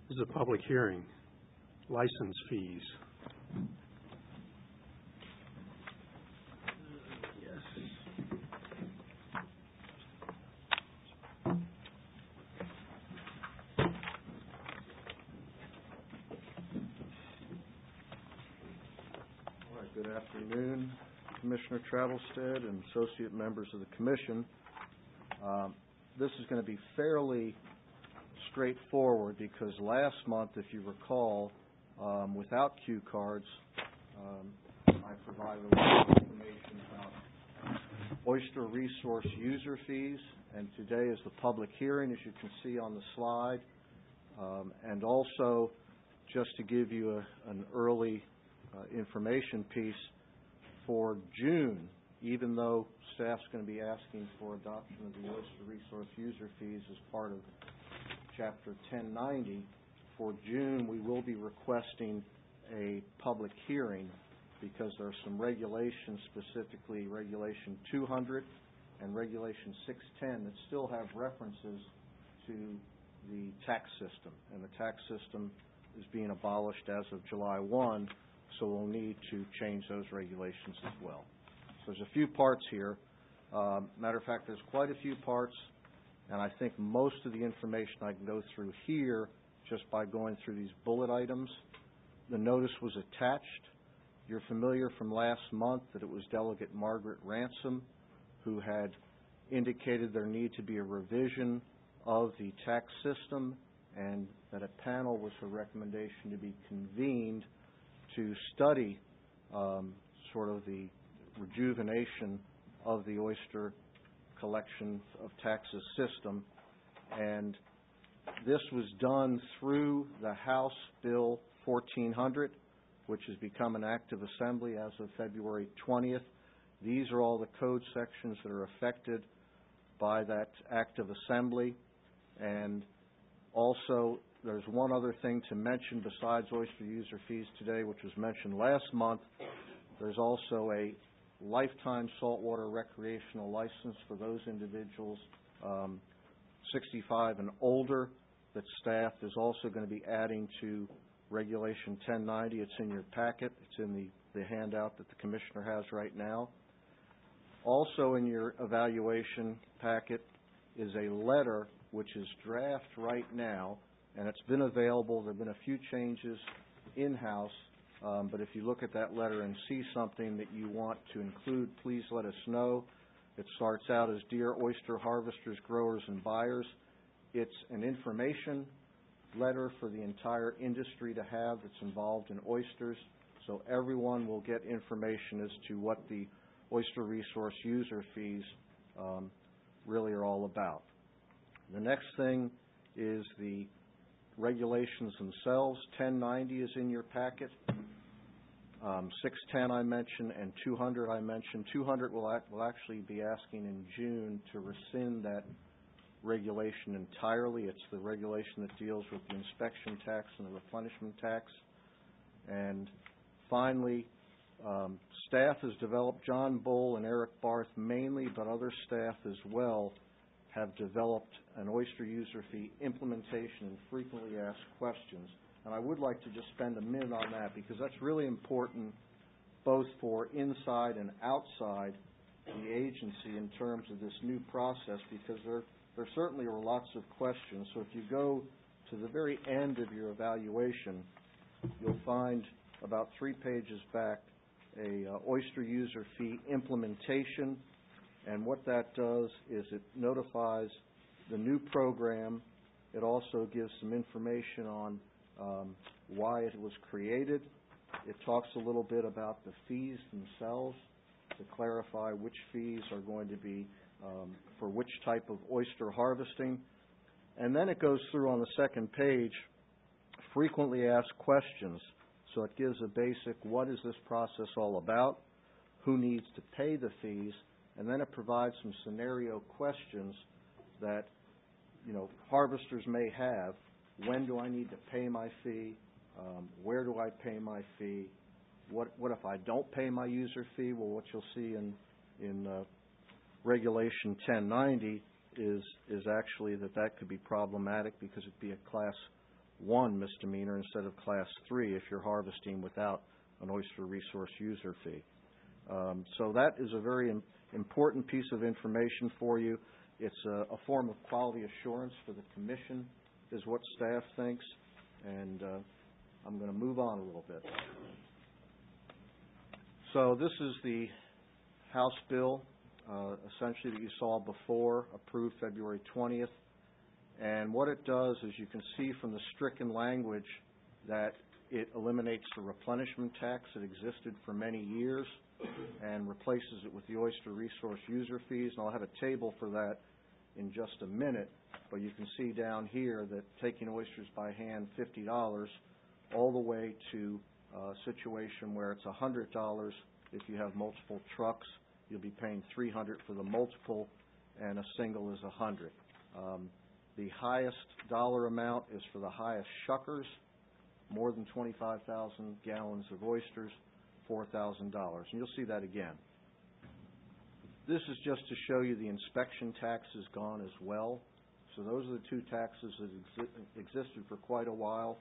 This is a public hearing. License fees. Good afternoon, Commissioner Travelstead and associate members of the Commission. This is going to be fairly straightforward because last month, if you recall, without cue cards, I provided a lot of information about oyster resource user fees, and today is the public hearing, as you can see on the slide, and also just to give you an early information piece for June, even though staff's going to be asking for adoption of the oyster resource user fees as part of Chapter 1090, for June we will be requesting a public hearing because there are some regulations, specifically Regulation 200 and Regulation 610, that still have references to the tax system, and the tax system is being abolished as of July 1, so we'll need to change those regulations as well. So there's a few parts here. Matter of fact, there's quite a few parts, and I think most of the information I can go through here just by going through these bullet items. The notice was attached. You're familiar from last month that it was Delegate Margaret Ransom who had indicated there need to be a revision of the tax system, and that a panel was her recommendation to be convened to study sort of the rejuvenation of the oyster collection of taxes system. And this was done through the House Bill 1400, which has become an act of assembly as of February 20th. These are all the code sections that are affected by that act of assembly. And also, there's one other thing to mention besides oyster user fees today, which was mentioned last month. There's also a lifetime saltwater recreational license for those individuals 65 and older that staff is also going to be adding to Regulation 1090. It's in your packet. It's in the handout that the Commissioner has right now. Also in your evaluation packet is a letter which is draft right now, and it's been available. There have been a few changes in-house, but if you look at that letter and see something that you want to include, please let us know. It starts out as Dear Oyster Harvesters, Growers, and Buyers. It's an information letter for the entire industry to have that's involved in oysters, so everyone will get information as to what the oyster resource user fees really are all about. The next thing is the regulations themselves. 1090 is in your packet. 610 I mentioned, and 200 I mentioned. 200 will actually be asking in June to rescind that regulation entirely. It's the regulation that deals with the inspection tax and the replenishment tax. And finally, staff has developed, John Bull and Eric Barth mainly, but other staff as well, have developed an oyster user fee implementation and frequently asked questions. And I would like to just spend a minute on that because that's really important both for inside and outside the agency in terms of this new process, because there certainly are lots of questions. So if you go to the very end of your evaluation, you'll find about 3 pages back a oyster user fee implementation. And what that does is it notifies the new program. It also gives some information on why it was created. It talks a little bit about the fees themselves to clarify which fees are going to be for which type of oyster harvesting. And then it goes through on the second page frequently asked questions. So it gives a basic, what is this process all about? Who needs to pay the fees? And then it provides some scenario questions that, harvesters may have. When do I need to pay my fee? Where do I pay my fee? What if I don't pay my user fee? Well, what you'll see in Regulation 1090 is actually that could be problematic because it'd be a Class 1 misdemeanor instead of Class 3 if you're harvesting without an oyster resource user fee. So that is a very important piece of information for you. It's a form of quality assurance for the Commission, is what staff thinks, and I'm going to move on a little bit. So this is the House bill, essentially that you saw before, approved February 20th. And what it does is you can see from the stricken language that it eliminates the replenishment tax that existed for many years and replaces it with the oyster resource user fees. And I'll have a table for that in just a minute. But you can see down here that taking oysters by hand, $50, all the way to a situation where it's $100 if you have multiple trucks. You'll be paying $300 for the multiple, and a single is $100. The highest dollar amount is for the highest shuckers, more than 25,000 gallons of oysters, $4,000. And you'll see that again. This is just to show you the inspection tax is gone as well. So those are the two taxes that existed for quite a while.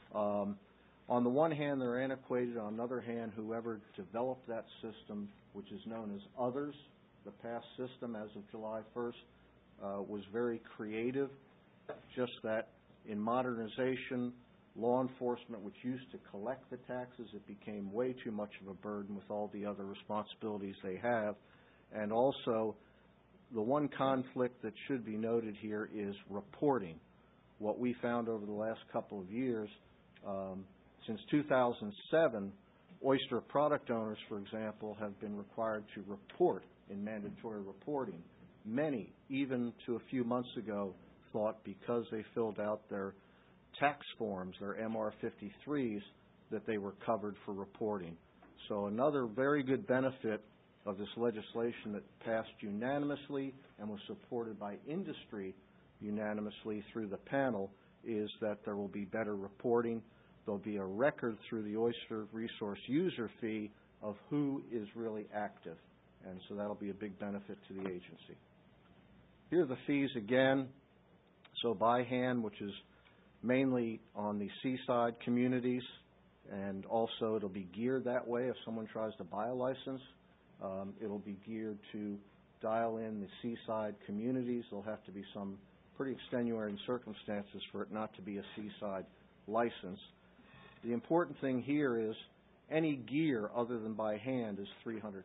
On the one hand, they're antiquated. On the other hand, whoever developed that system, which is known as Others, the past system as of July 1st, was very creative. Just that in modernization, law enforcement, which used to collect the taxes, it became way too much of a burden with all the other responsibilities they have. And also, the one conflict that should be noted here is reporting. What we found over the last couple of years, since 2007, oyster product owners, for example, have been required to report in mandatory reporting. Many, even to a few months ago, thought because they filled out their tax forms, their MR-53s, that they were covered for reporting. So another very good benefit of this legislation that passed unanimously and was supported by industry unanimously through the panel is that there will be better reporting. There'll be a record through the oyster resource user fee of who is really active, and so that'll be a big benefit to the agency. Here are the fees again. So by hand, which is mainly on the seaside communities, and also it'll be geared that way if someone tries to buy a license. It'll be geared to dial in the seaside communities. There'll have to be some pretty extenuating circumstances for it not to be a seaside license. The important thing here is any gear other than by hand is $300.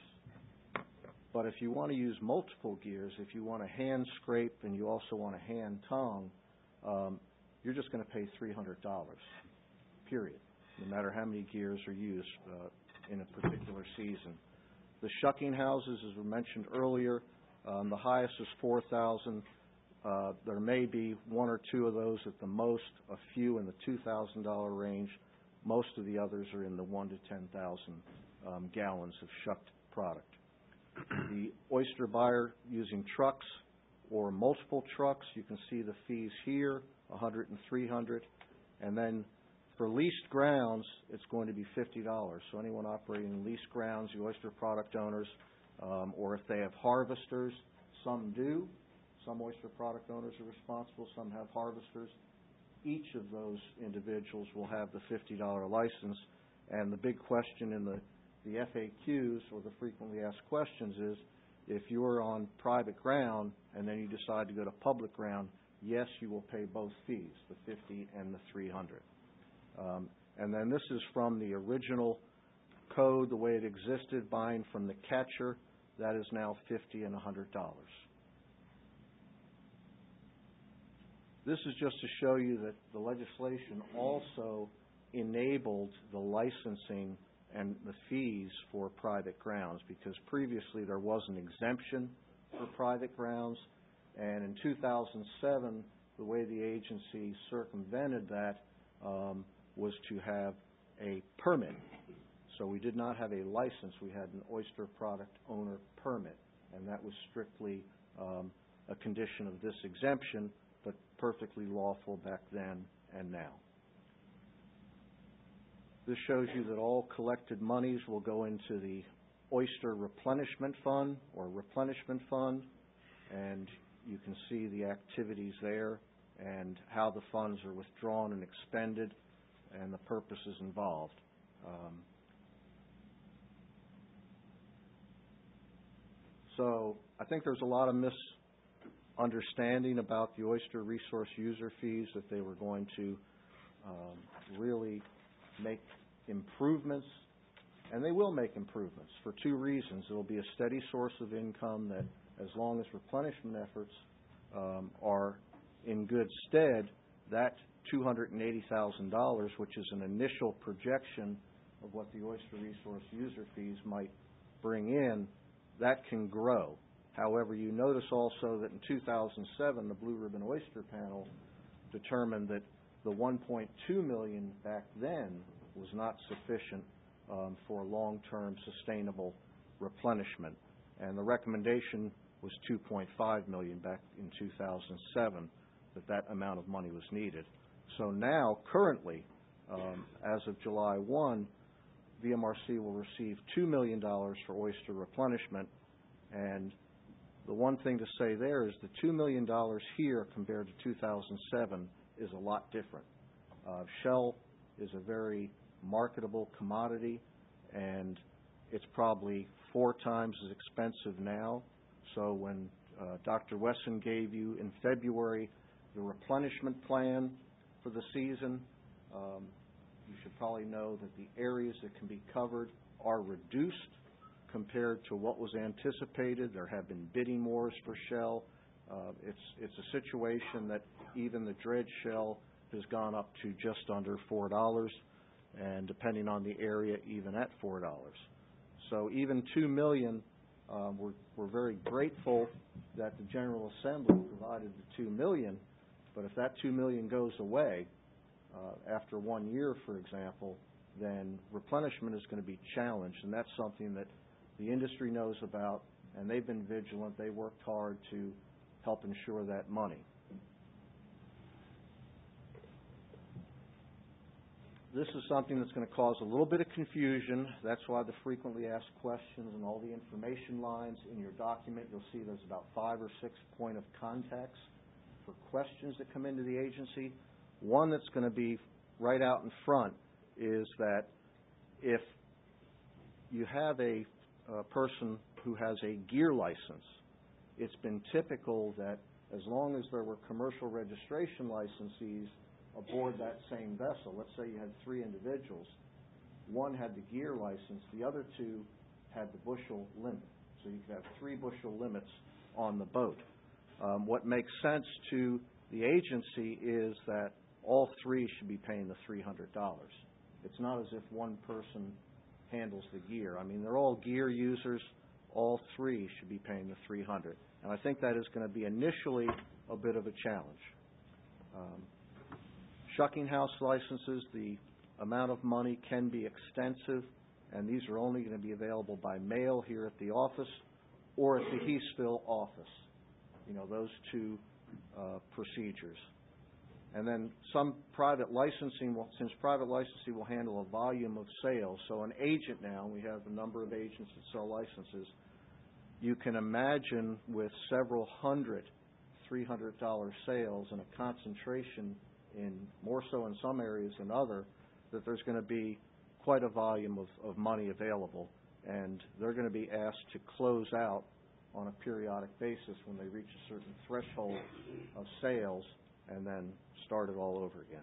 But if you want to use multiple gears, if you want a hand scrape and you also want a hand tongue, you're just going to pay $300, period, no matter how many gears are used in a particular season. The shucking houses, as we mentioned earlier, the highest is $4,000. There may be one or two of those at the most, a few in the $2,000 range. Most of the others are in the 1,000 to 10,000 gallons of shucked product. The oyster buyer using trucks or multiple trucks, you can see the fees here, $100 and $300. And then for leased grounds, it's going to be $50. So anyone operating in leased grounds, the oyster product owners, or if they have harvesters, some do. Some oyster product owners are responsible, some have harvesters. Each of those individuals will have the $50 license. And the big question in the FAQs, or the frequently asked questions, is if you're on private ground and then you decide to go to public ground, yes, you will pay both fees, the $50 and the $300. And then this is from the original code, the way it existed, buying from the catcher. That is now $50 and $100. This is just to show you that the legislation also enabled the licensing and the fees for private grounds, because previously there was an exemption for private grounds, and in 2007 the way the agency circumvented that was to have a permit. So we did not have a license, we had an oyster product owner permit, and that was strictly a condition of this exemption, but perfectly lawful back then and now. This shows you that all collected monies will go into the Oyster Replenishment Fund, or Replenishment Fund, and you can see the activities there. and how the funds are withdrawn and expended and the purposes involved. So I think there's a lot of misunderstanding about the oyster resource user fees, that they were going to really make improvements, and they will make improvements for two reasons. It will be a steady source of income that, as long as replenishment efforts are in good stead, that $280,000, which is an initial projection of what the oyster resource user fees might bring in, that can grow. However, you notice also that in 2007, the Blue Ribbon Oyster Panel determined that the $1.2 million back then was not sufficient for long-term sustainable replenishment, and the recommendation was $2.5 million back in 2007, that amount of money was needed. So now, currently, as of July 1, VMRC will receive $2 million for oyster replenishment, and the one thing to say there is the $2 million here compared to 2007 is a lot different. Shell is a very marketable commodity, and it's probably 4 times as expensive now. So when Dr. Wesson gave you in February the replenishment plan for the season, you should probably know that the areas that can be covered are reduced compared to what was anticipated. There have been bidding wars for Shell. It's a situation that even the dredge Shell has gone up to just under $4, and depending on the area, even at $4. So even $2 million, we're very grateful that the General Assembly provided the $2 million, but if that $2 million goes away after 1 year, for example, then replenishment is going to be challenged, and that's something that the industry knows about, and they've been vigilant. They worked hard to help ensure that money. This is something that's going to cause a little bit of confusion. That's why the frequently asked questions and all the information lines in your document, you'll see there's about 5 or 6 point of contacts for questions that come into the agency. One that's going to be right out in front is that if you have a person who has a gear license, it's been typical that as long as there were commercial registration licensees aboard that same vessel, let's say you had 3 individuals, one had the gear license, the other 2 had the bushel limit. So you could have 3 bushel limits on the boat. What makes sense to the agency is that all 3 should be paying the $300. It's not as if one person handles the gear. I mean, they're all gear users. All 3 should be paying the $300. And I think that is going to be initially a bit of a challenge. Shucking house licenses, the amount of money can be extensive, and these are only going to be available by mail here at the office or at the Heastville office. You know, those 2 procedures. And then some private licensing, since private licensing will handle a volume of sales, so an agent now, we have a number of agents that sell licenses, you can imagine with several hundred $300 sales and a concentration in more so in some areas than other, that there's going to be quite a volume of money available, and they're going to be asked to close out on a periodic basis when they reach a certain threshold of sales, and then start it all over again.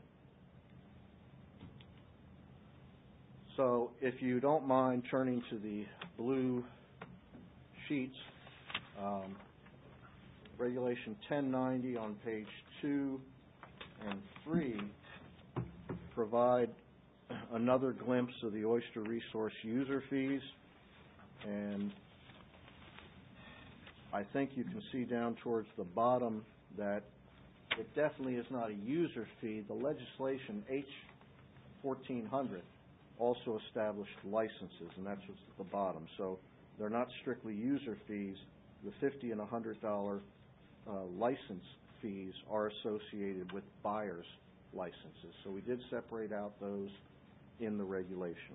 So if you don't mind turning to the blue sheets, Regulation 1090 on page 2 and 3 provide another glimpse of the oyster resource user fees, and I think you can see down towards the bottom that it definitely is not a user fee. The legislation, H-1400, also established licenses, and that's what's at the bottom. So they're not strictly user fees. The $50 and $100 license fees are associated with buyers' licenses. So we did separate out those in the regulation.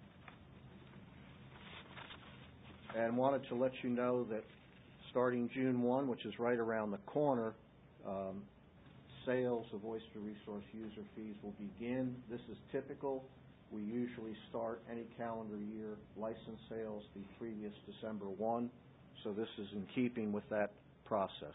And wanted to let you know that starting June 1, which is right around the corner, sales of oyster resource user fees will begin. This is typical. We usually start any calendar year license sales the previous December 1, so this is in keeping with that process.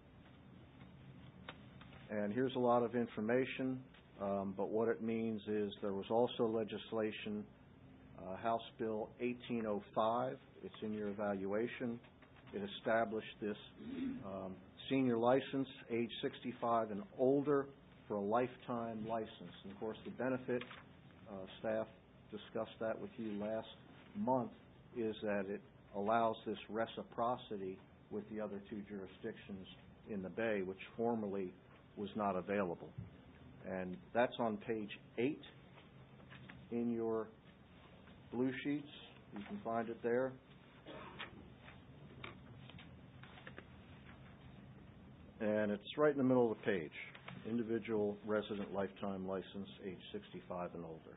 And here's a lot of information, but what it means is there was also legislation, House Bill 1805. It's in your evaluation. It established this senior license, age 65 and older, for a lifetime license. And of course, the benefit, staff discussed that with you last month, is that it allows this reciprocity with the other two jurisdictions in the Bay, which formerly was not available. And that's on page 8 in your blue sheets. You can find it there. And it's right in the middle of the page. Individual resident lifetime license, age 65 and older.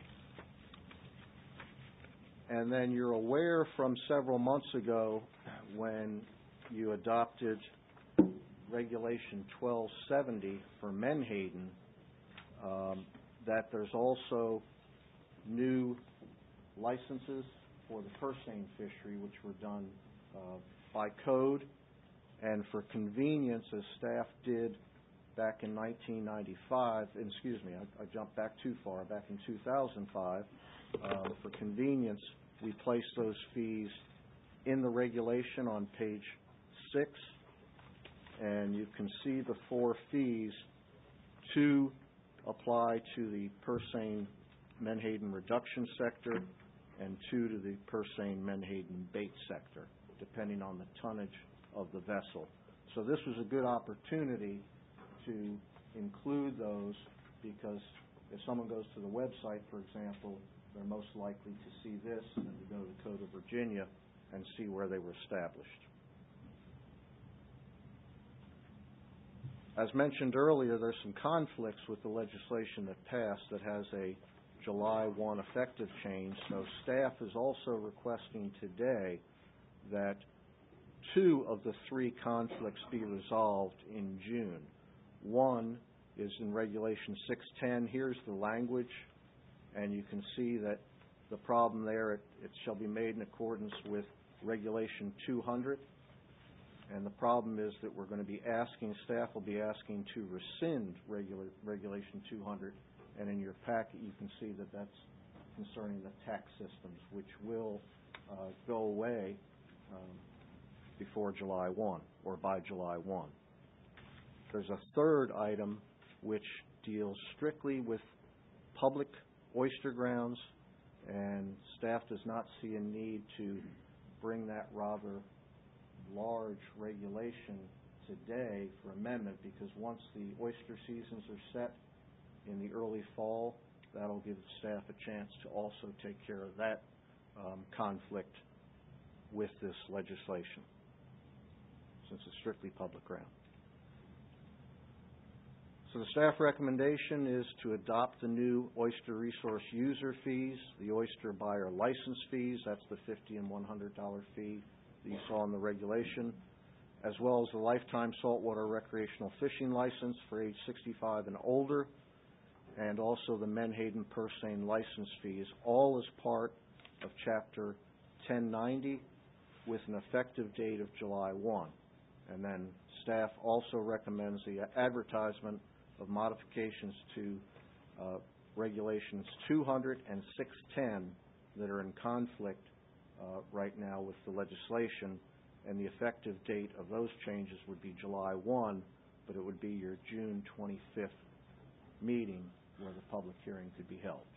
And then you're aware from several months ago when you adopted Regulation 1270 for Menhaden, that there's also new licenses for the purse seine fishery, which were done by code. And for convenience, as staff did back in 1995, I jumped back too far, back in 2005, for convenience, we placed those fees in the regulation on page 6, and you can see the 4 fees. 2 apply to the purse seine menhaden reduction sector, and 2 to the purse seine menhaden bait sector, depending on the tonnage of the vessel. So this was a good opportunity to include those, because if someone goes to the website, for example, they're most likely to see this and to go to the Code of Virginia and see where they were established. As mentioned earlier, there's some conflicts with the legislation that passed that has a July 1 effective change. So staff is also requesting today that 2 of the 3 conflicts be resolved in June. 1 is in Regulation 610. Here's the language, and you can see that the problem there, it shall be made in accordance with Regulation 200. And the problem is that we're going to be asking, staff will be asking to rescind Regulation 200. And in your packet, you can see that that's concerning the tax systems, which will go away before July 1 or by July 1. There's a third item which deals strictly with public oyster grounds, and staff does not see a need to bring that rather large regulation today for amendment, because once the oyster seasons are set in the early fall, that'll give staff a chance to also take care of that conflict with this legislation, since it's strictly public ground. So the staff recommendation is to adopt the new oyster resource user fees, the oyster buyer license fees, that's the $50 and $100 fee that you saw in the regulation, as well as the lifetime saltwater recreational fishing license for age 65 and older, and also the Menhaden purse seine license fees, all as part of Chapter 1090 with an effective date of July 1. And then staff also recommends the advertisement of modifications to Regulations 200 and 610 that are in conflict right now with the legislation, and the effective date of those changes would be July 1, but it would be your June 25th meeting where the public hearing could be held.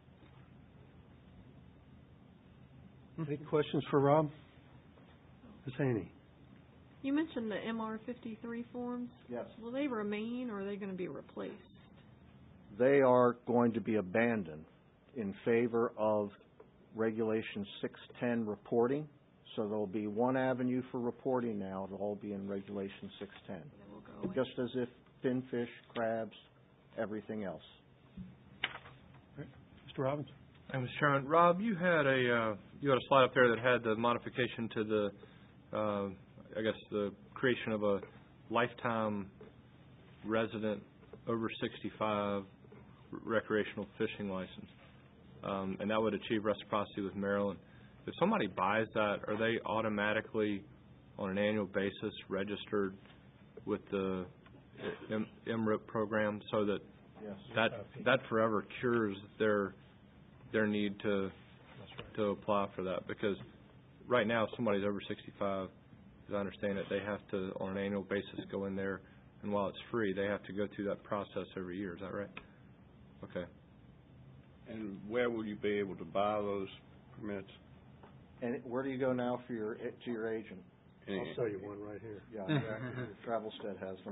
Any questions for Rob? Ms. Haney? You mentioned the MR53 forms. Yes. Will they remain, or are they going to be replaced? They are going to be abandoned in favor of Regulation 610 reporting. So there will be one avenue for reporting now. It'll all be in Regulation 610. Will go away. Just as if finfish, crabs, everything else. Right. Mr. Robbins? Thank you, Mr. Chairman. Rob, you had a slide up there that had the modification to the, the creation of a lifetime resident over 65 recreational fishing license. And that would achieve reciprocity with Maryland. If somebody buys that, are they automatically, on an annual basis, registered with the MRIP program, so that Yes. that forever cures their need to apply for that? Because right now, if somebody's over 65, as I understand it, they have to, on an annual basis, go in there, and while it's free, they have to go through that process every year. Is that right? Okay. And where will you be able to buy those permits? And where do you go now for to your agent? I'll sell you one right here. Yeah, exactly. Travelstead has them.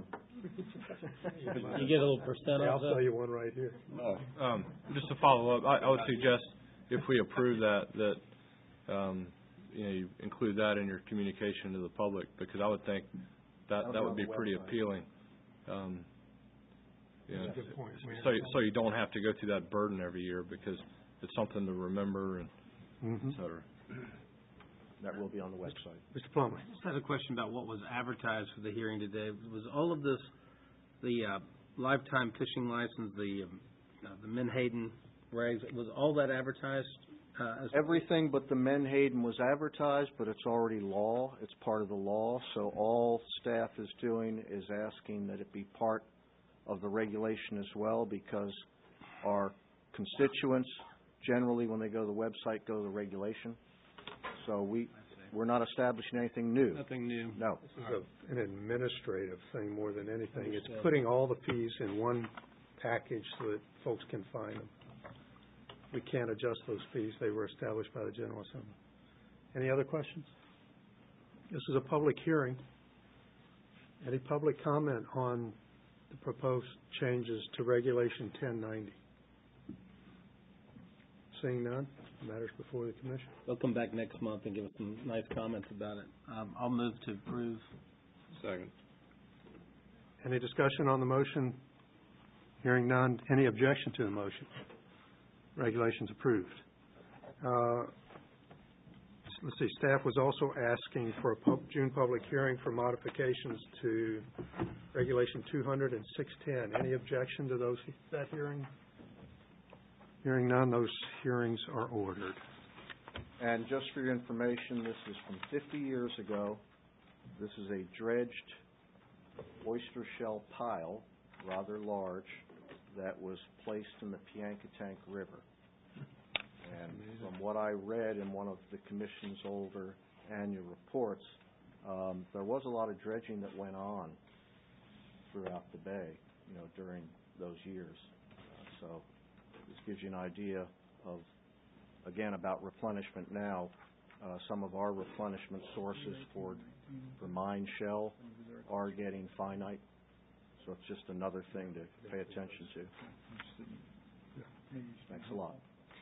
You get a little percent Yeah, off I'll sell you one right here. Just to follow up, I would suggest if we approve that you include that in your communication to the public, because I would think that would be pretty appealing. That's a good point. So you don't have to go through that burden every year, because it's something to remember and et cetera. That will be on the website. Mr. Plummer. I just had a question about what was advertised for the hearing today. Was all of this, the lifetime fishing license, the Menhaden regs, was all that advertised? Everything but the Menhaden was advertised, but it's already law. It's part of the law. So all staff is doing is asking that it be part of the regulation as well, because our constituents generally, when they go to the website, go to the regulation. So we're not establishing anything new. Nothing new. No. This is an administrative thing more than anything. It's putting all the fees in one package so that folks can find them. We can't adjust those fees. They were established by the General Assembly. Any other questions? This is a public hearing. Any public comment on the proposed changes to Regulation 1090? Seeing none, matters before the Commission. They'll come back next month and give us some nice comments about it. I'll move to approve. Second. Any discussion on the motion? Hearing none. Any objection to the motion? Regulations approved. Let's see, staff was also asking for a June public hearing for modifications to Regulation 200 and 610. Any objection to that hearing? Hearing none, those hearings are ordered. And just for your information, this is from 50 years ago. This is a dredged oyster shell pile, rather large, that was placed in the Piankatank River. And from what I read in one of the Commission's older annual reports, there was a lot of dredging that went on throughout the bay, during those years. So this gives you an idea of, again, about replenishment now. Some of our replenishment sources for mine shell are getting finite. So it's just another thing to pay attention to. Thanks a lot.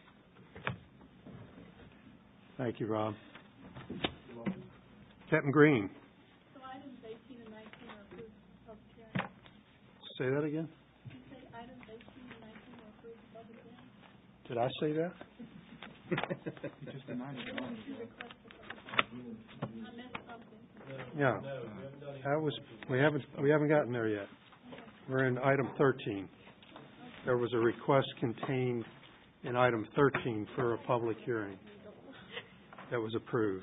Thank you, Rob. Captain Green. So items 18 and 19 are approved public hearing. Say that again? Did you say items 18 and 19 are approved public hearing? Did I say that? You requested public hearing. I missed something. Yeah. We haven't gotten there yet. We're in item 13. There was a request contained in item 13 for a public hearing that was approved.